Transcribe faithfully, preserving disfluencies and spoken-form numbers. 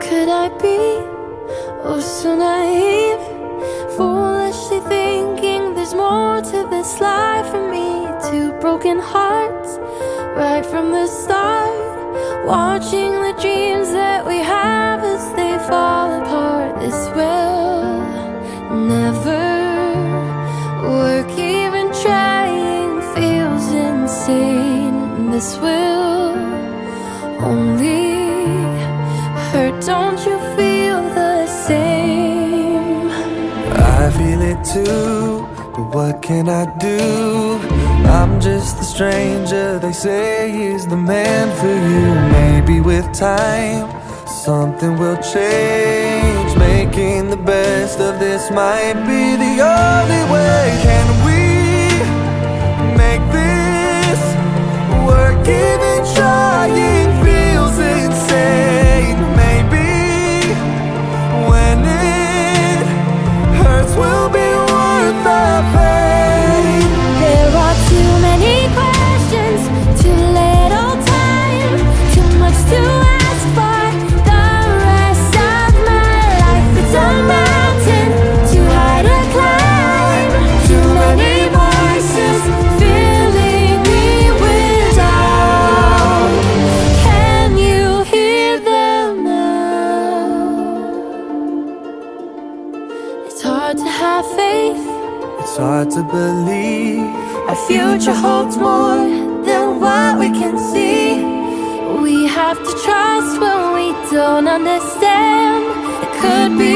could I be? Oh, so naive, foolishly thinking there's more to this life for me. Two broken hearts, right from the start, watching the dreams that we have as they fall apart. This will never work, even trying feels insane. This will only hurt, don't you feel the same? I feel it too, but what can I do? I'm just the stranger they say is the man for you. Maybe with time something will change, making the best of this might be the only way. Can we make this work? Even trying feels insane. Maybe when it hurts will be worth the pain. There are too many questions, too little time, too much to ask for the rest of my life. It's a mountain too high to climb, too many voices filling me with doubt. Can you hear them now? It's hard to have faith, It's hard to believe our future holds more than what we can see. We have to trust when we don't understand. It could be